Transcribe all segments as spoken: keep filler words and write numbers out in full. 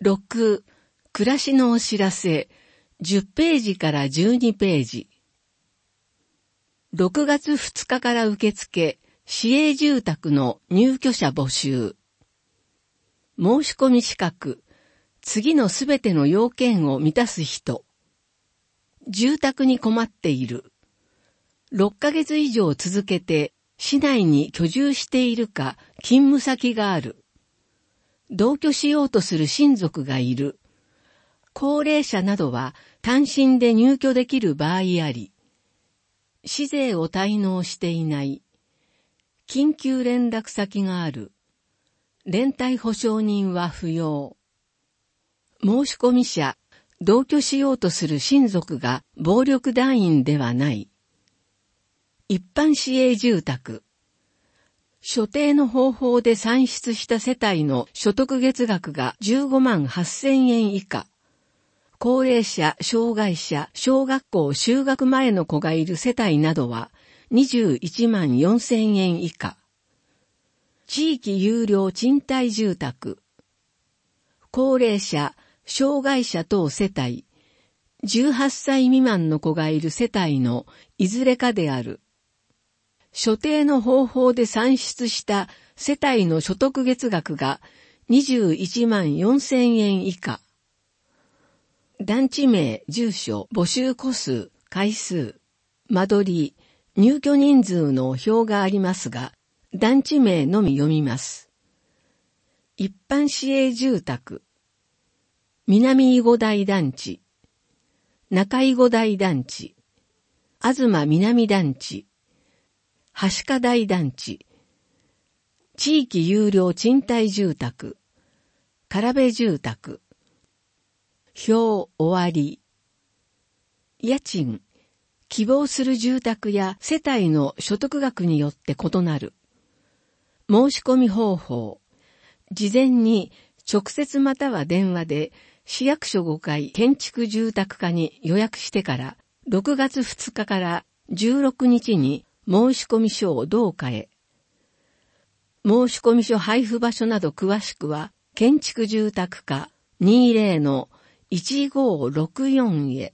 ろく、暮らしのお知らせ、じゅっページからじゅうにページ。ろくがつふつかから受付、市営住宅の入居者募集。申し込み資格、次のすべての要件を満たす人。住宅に困っている。ろっかげつ以上続けて市内に居住しているか勤務先がある。同居しようとする親族がいる。高齢者などは単身で入居できる場合あり。市税を滞納していない。緊急連絡先がある。連帯保証人は不要。申し込み者、同居しようとする親族が暴力団員ではない。一般市営住宅。所定の方法で算出した世帯の所得月額がじゅうごまんはっせんえん以下。高齢者、障害者、小学校就学前の子がいる世帯などはにじゅういちまんよんせんえん以下。地域有料賃貸住宅。高齢者、障害者等世帯、じゅうはっさい未満の子がいる世帯のいずれかである。所定の方法で算出した世帯の所得月額がにじゅういちまんよんせんえん以下。団地名、住所、募集戸数、回数、間取り、入居人数の表がありますが、団地名のみ読みます。一般市営住宅。南囲護台団地。中囲護台団地。東南団地。橋科台団地。地域有料賃貸住宅。唐部住宅。表終わり。家賃。希望する住宅や世帯の所得額によって異なる。申し込み方法。事前に直接または電話で市役所ごかい建築住宅課に予約してからろくがつふつかからじゅうろくにちに申し込み書を同課へ。申し込み書配布場所など詳しくは建築住宅課 にじゅうのいちごろくよん へ。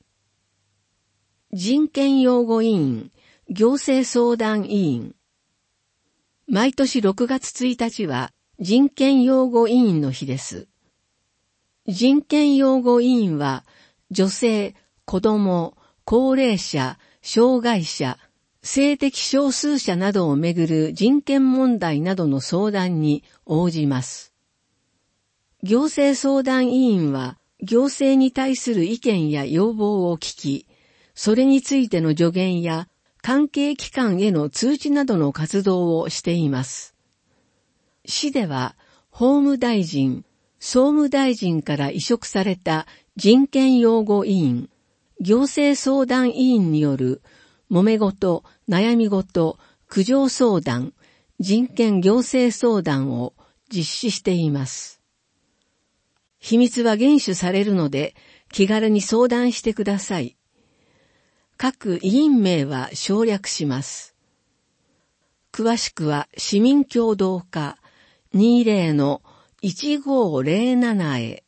人権擁護委員、行政相談委員。毎年ろくがつついたちは人権擁護委員の日です。人権擁護委員は女性、子供、高齢者、障害者、性的少数者などをめぐる人権問題などの相談に応じます。行政相談委員は行政に対する意見や要望を聞き、それについての助言や関係機関への通知などの活動をしています。市では法務大臣、総務大臣から委嘱された人権擁護委員、行政相談委員による揉め事、悩み事、苦情相談、人権行政相談を実施しています。秘密は厳守されるので気軽に相談してください。各委員名は省略します。詳しくは市民協働課 にじゅうのいちごぜろなな へ。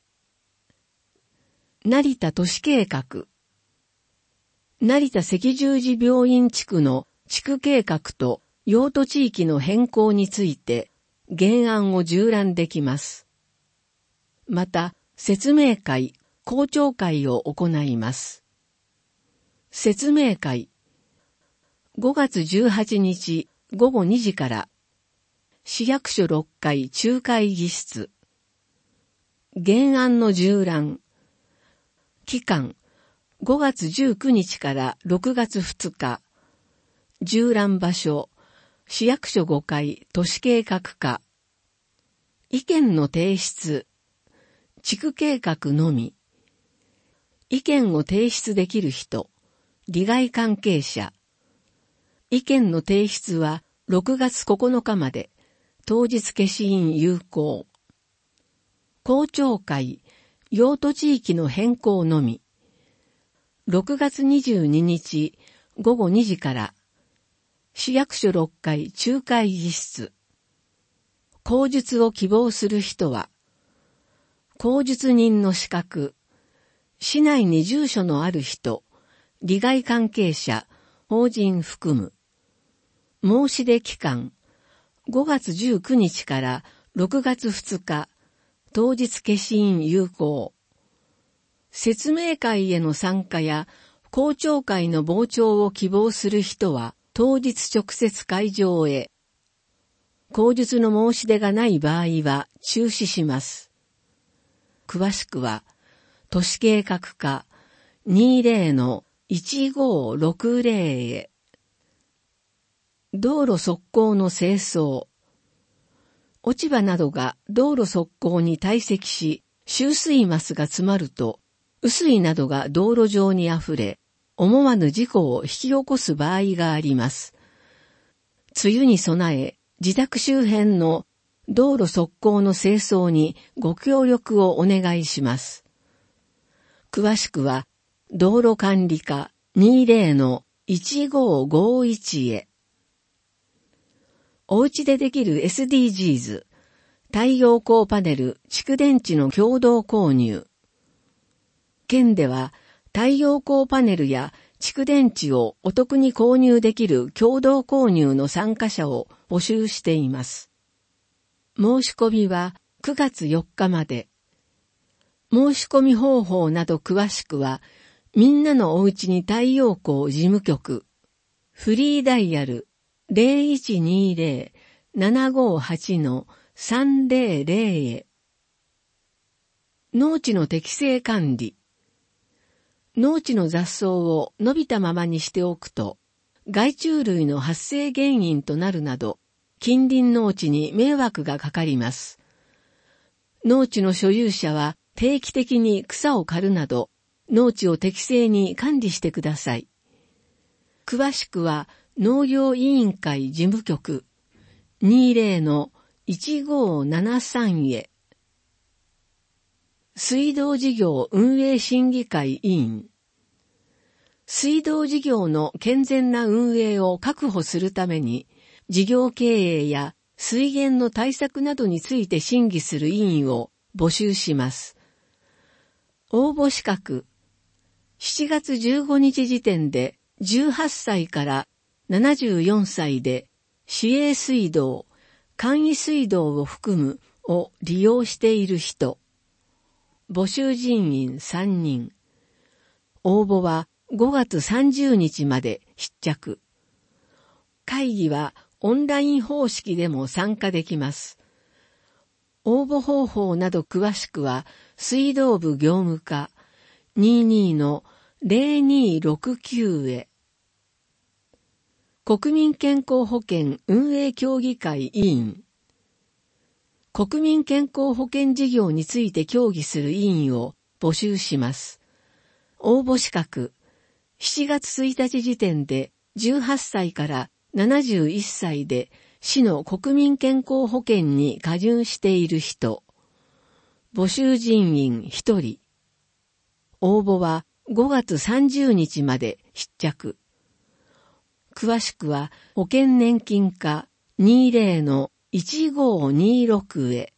成田都市計画。成田赤十字病院地区の地区計画と用途地域の変更について原案を縦覧できます。また、説明会、公聴会を行います。説明会。ごがつじゅうはちにちごごにじから、市役所ろっかい中会議室。原案の縦覧。期間、ごがつじゅうくにちからろくがつふつか。縦覧場所、市役所ごかい都市計画課。意見の提出。地区計画のみ。意見を提出できる人。利害関係者。意見の提出はろくがつここのかまで。当日消印有効。公聴会、用途地域の変更のみ。ろくがつにじゅうににちごごにじから、市役所ろっかい中会議室。口述を希望する人は、 口述人の資格、市内に住所のある人、利害関係者、法人含む。申し出期間、ごがつじゅうくにちからろくがつふつか、当日消印有効。説明会への参加や公聴会の傍聴を希望する人は当日直接会場へ。口述の申し出がない場合は中止します。詳しくは、都市計画課 にじゅうのいちごろくぜろ へ。道路側溝の清掃。落ち葉などが道路側溝に堆積し、集水マスが詰まると、雨水などが道路上に溢れ、思わぬ事故を引き起こす場合があります。梅雨に備え、自宅周辺の道路側溝の清掃にご協力をお願いします。詳しくは、道路管理課 にじゅうのいちごごいち へ。お家でできる エスディージーズ、太陽光パネル、蓄電池の共同購入。県では、太陽光パネルや蓄電池をお得に購入できる共同購入の参加者を募集しています。申し込みはくがつよっかまで。申し込み方法など詳しくは、みんなのおうちに太陽光事務局、フリーダイヤル ゼロいちにゼロ ななごはち のさんぜろぜろ へ。農地の適正管理。農地の雑草を伸びたままにしておくと、害虫類の発生原因となるなど、近隣農地に迷惑がかかります。農地の所有者は定期的に草を刈るなど、農地を適正に管理してください。詳しくは農業委員会事務局 にじゅうのいちごななさん へ。水道事業運営審議会委員。水道事業の健全な運営を確保するために、事業経営や水源の対策などについて審議する委員を募集します。応募資格。しちがつじゅうごにち時点でじゅうはっさいからななじゅうよんさいで市営水道、簡易水道を含むを利用している人。募集人員さんにん。応募はごがつさんじゅうにちまで必着。会議はオンライン方式でも参加できます。応募方法など詳しくは水道部業務課 にじゅうにのゼロにろくきゅう へ。国民健康保険運営協議会委員。国民健康保険事業について協議する委員を募集します。応募資格。しちがつついたち時点でじゅうはっさいからななじゅういっさいで市の国民健康保険に加入している人。募集人員ひとり。応募はごがつさんじゅうにちまで必着。詳しくは保険年金課 にじゅうのいちごにろく へ。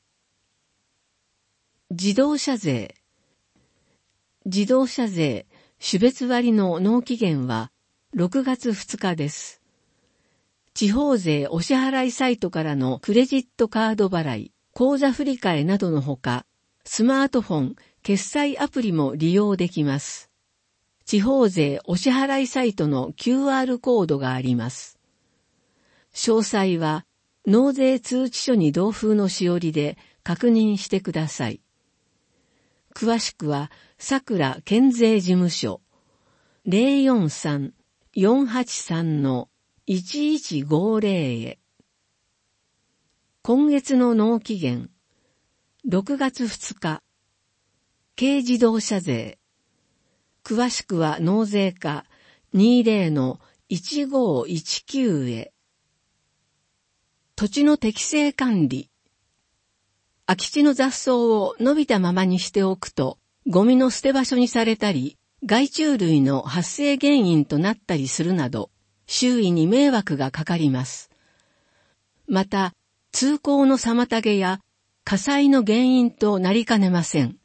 自動車税。自動車税、種別割の納期限はろくがつふつかです。地方税お支払いサイトからのクレジットカード払い、口座振替などのほか、スマートフォン、決済アプリも利用できます。地方税お支払いサイトの キューアール コードがあります。詳細は、納税通知書に同封のしおりで確認してください。詳しくは、さくら県税事務所 ゼロよんさん よんはちさん のいちいちごぜろ へ。今月の納期限、ろくがつふつか。軽自動車税。詳しくは納税課 にじゅうのいちごいちきゅう へ。土地の適正管理。空き地の雑草を伸びたままにしておくと、ゴミの捨て場所にされたり、害虫類の発生原因となったりするなど、周囲に迷惑がかかります。また、通行の妨げや火災の原因となりかねません。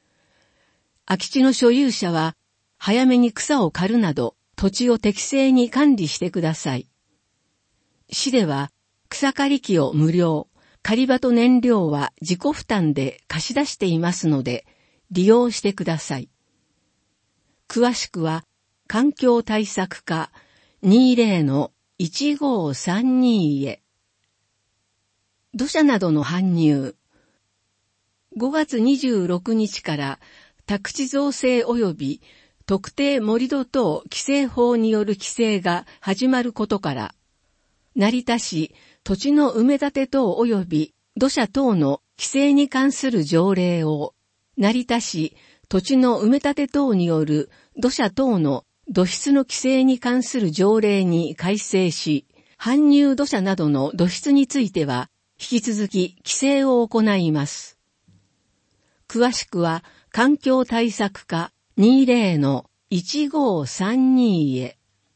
空き地の所有者は、早めに草を刈るなど、土地を適正に管理してください。市では、草刈り機を無料、刈り場と燃料は自己負担で貸し出していますので、利用してください。詳しくは、環境対策課 にじゅうのいちごさんに へ。土砂などの搬入。ごがつにじゅうろくにちから宅地造成及び特定盛土等規制法による規制が始まることから、成田市土地の埋め立て等及び土砂等の規制に関する条例を、成田市土地の埋め立て等による土砂等の土質の規制に関する条例に改正し、搬入土砂などの土質については、引き続き規制を行います。詳しくは、環境対策課 にじゅうのいちごさんに へ。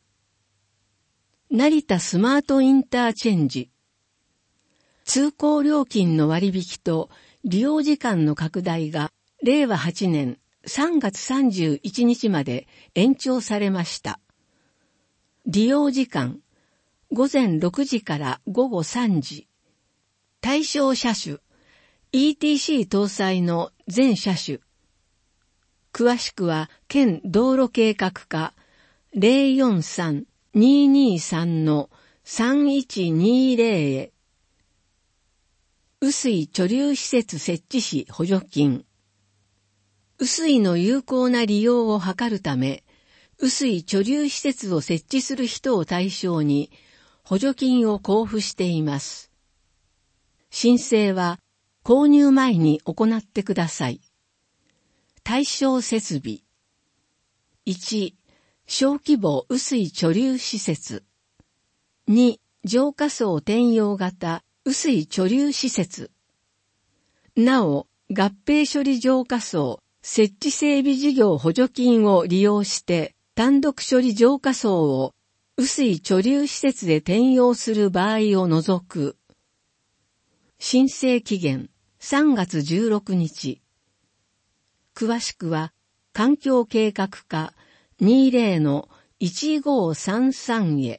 成田スマートインターチェンジ。通行料金の割引と利用時間の拡大が、れいわはちねんさんがつさんじゅういちにちまで延長されました。利用時間、ごぜんろくじからごごさんじ。対象車種、イーティーシー 搭載の全車種。詳しくは、県道路計画課 ゼロよんさん にーにーさん のさんいちにーぜろ へ。雨水貯留施設設置費補助金。雨水の有効な利用を図るため、雨水貯留施設を設置する人を対象に補助金を交付しています。申請は購入前に行ってください。対象設備。いち、小規模雨水貯留施設。に、浄化槽転用型雨水貯留施設。なお、合併処理浄化槽設置整備事業補助金を利用して単独処理浄化槽を雨水貯留施設で転用する場合を除く。申請期限さんがつじゅうろくにち。詳しくは環境計画課 にじゅうのいちごさんさん へ。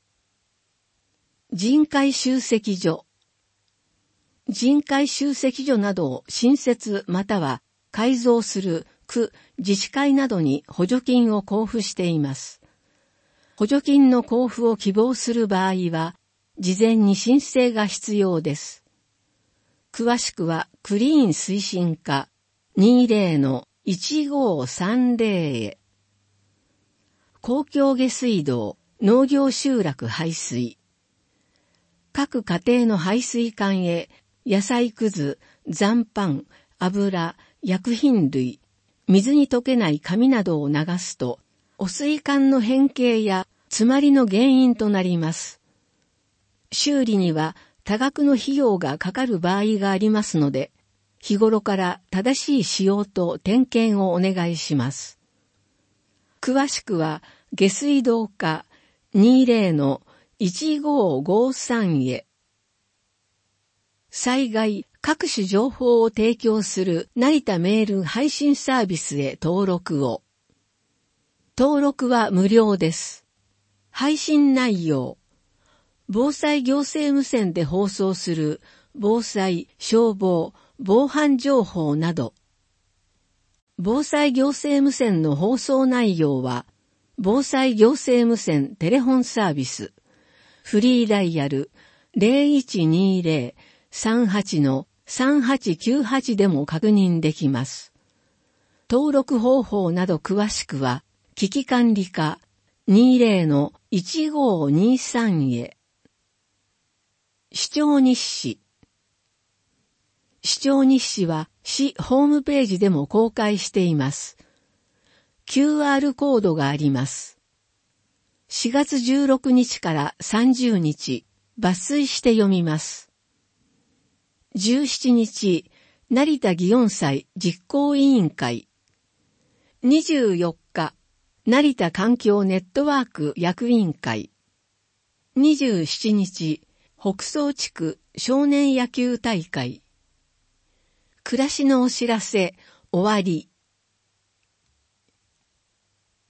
人海集積所。人海集積所などを新設または改造する区、自治会などに補助金を交付しています。補助金の交付を希望する場合は、事前に申請が必要です。詳しくはクリーン推進課 にじゅうのいちごさんぜろ へ。公共下水道、農業集落排水。各家庭の排水管へ野菜くず、残飯、油、薬品類、水に溶けない紙などを流すと、汚水管の変形や詰まりの原因となります。修理には多額の費用がかかる場合がありますので、日頃から正しい使用と点検をお願いします。詳しくは、下水道課 にじゅうのいちごごさん へ。災害、各種情報を提供する成田メール配信サービスへ登録を。登録は無料です。配信内容。防災行政無線で放送する防災、消防、防犯情報など。防災行政無線の放送内容は、防災行政無線テレホンサービス、フリーダイヤル ゼロいちにゼロ さんはち のさんはちきゅうはちでも確認できます。登録方法など詳しくは、危機管理課 にじゅうのいちごにさん へ。市長日誌。市長日誌は市ホームページでも公開しています。キューアール コードがあります。しがつじゅうろくにちからさんじゅうにち、抜粋して読みます。じゅうしちにち、成田祇園祭実行委員会。にじゅうよっか、成田環境ネットワーク役員会。にじゅうしちにち、北総地区少年野球大会。暮らしのお知らせ、終わり。